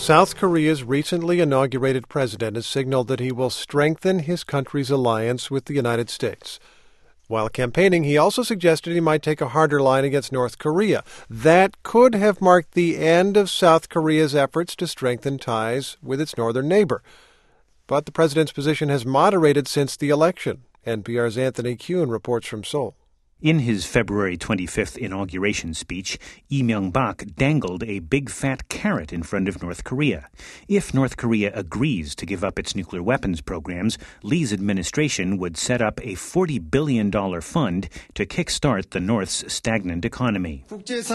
South Korea's recently inaugurated president has signaled that he will strengthen his country's alliance with the United States. While campaigning, he also suggested he might take a harder line against North Korea. That could have marked the end of South Korea's efforts to strengthen ties with its northern neighbor. But the president's position has moderated since the election. NPR's Anthony Kuhn reports from Seoul. In his February 25th inauguration speech, Lee Myung-bak dangled a big fat carrot in front of North Korea. If North Korea agrees to give up its nuclear weapons programs, Lee's administration would set up a $40 billion fund to kickstart the North's stagnant economy.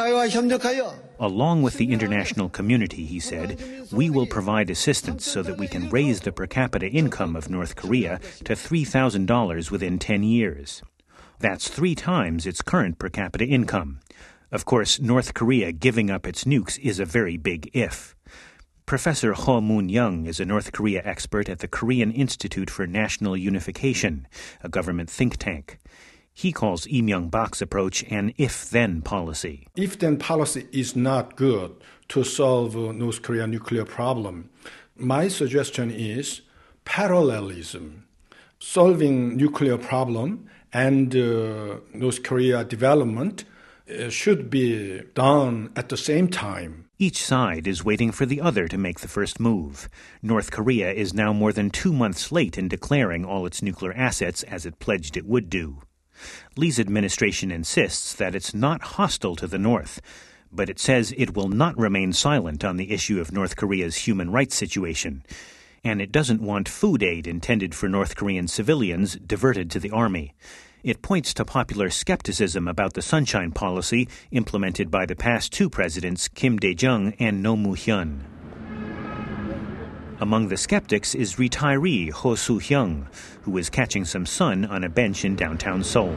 Along with the international community, he said, we will provide assistance so that we can raise the per capita income of North Korea to $3,000 within 10 years. That's 3 times its current per capita income. Of course, North Korea giving up its nukes is a very big if. Professor Ho Moon-young is a North Korea expert at the Korean Institute for National Unification, a government think tank. He calls Lee Myung-bak's approach an if-then policy. If-then policy is not good to solve North Korea nuclear problem. My suggestion is parallelism. Solving nuclear problem and North Korea development should be done at the same time. Each side is waiting for the other to make the first move. North Korea is now more than 2 months late in declaring all its nuclear assets as it pledged it would do. Lee's administration insists that it's not hostile to the North, but it says it will not remain silent on the issue of North Korea's human rights situation. And it doesn't want food aid intended for North Korean civilians diverted to the army. It points to popular skepticism about the Sunshine Policy implemented by the past 2 presidents, Kim Dae-jung and Roh Moo-hyun. Among the skeptics is retiree Ho Soo-hyung, who is catching some sun on a bench in downtown Seoul.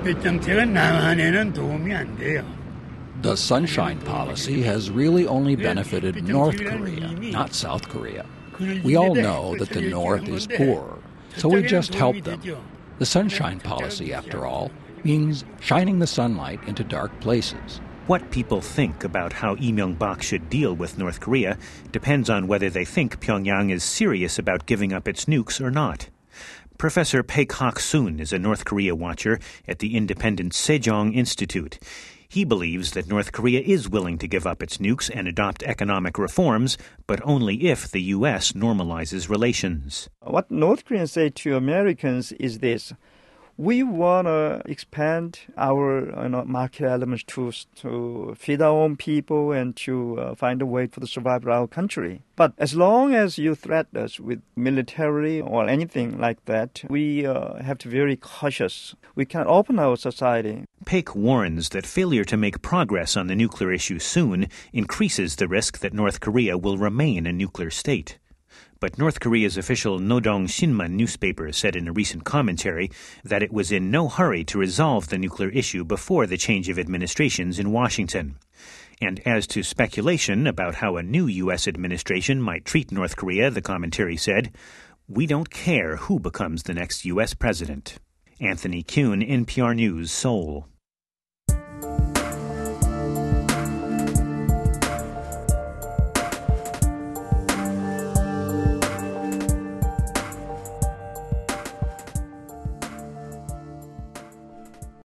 The Sunshine Policy has really only benefited North Korea, not South Korea. We all know that the North is poor, so we just help them. The Sunshine Policy, after all, means shining the sunlight into dark places. What people think about how Lee Myung-bak should deal with North Korea depends on whether they think Pyongyang is serious about giving up its nukes or not. Professor Paek Hak-soon is a North Korea watcher at the independent Sejong Institute. He believes that North Korea is willing to give up its nukes and adopt economic reforms, but only if the U.S. normalizes relations. What North Koreans say to Americans is this: we want to expand our market elements to feed our own people and to find a way for the survival of our country. But as long as you threaten us with military or anything like that, we have to be very cautious. We cannot open our society. Paek warns that failure to make progress on the nuclear issue soon increases the risk that North Korea will remain a nuclear state. But North Korea's official Nodong Shinmun newspaper said in a recent commentary that it was in no hurry to resolve the nuclear issue before the change of administrations in Washington. And as to speculation about how a new U.S. administration might treat North Korea, the commentary said, we don't care who becomes the next U.S. president. Anthony Kuhn, NPR News, Seoul.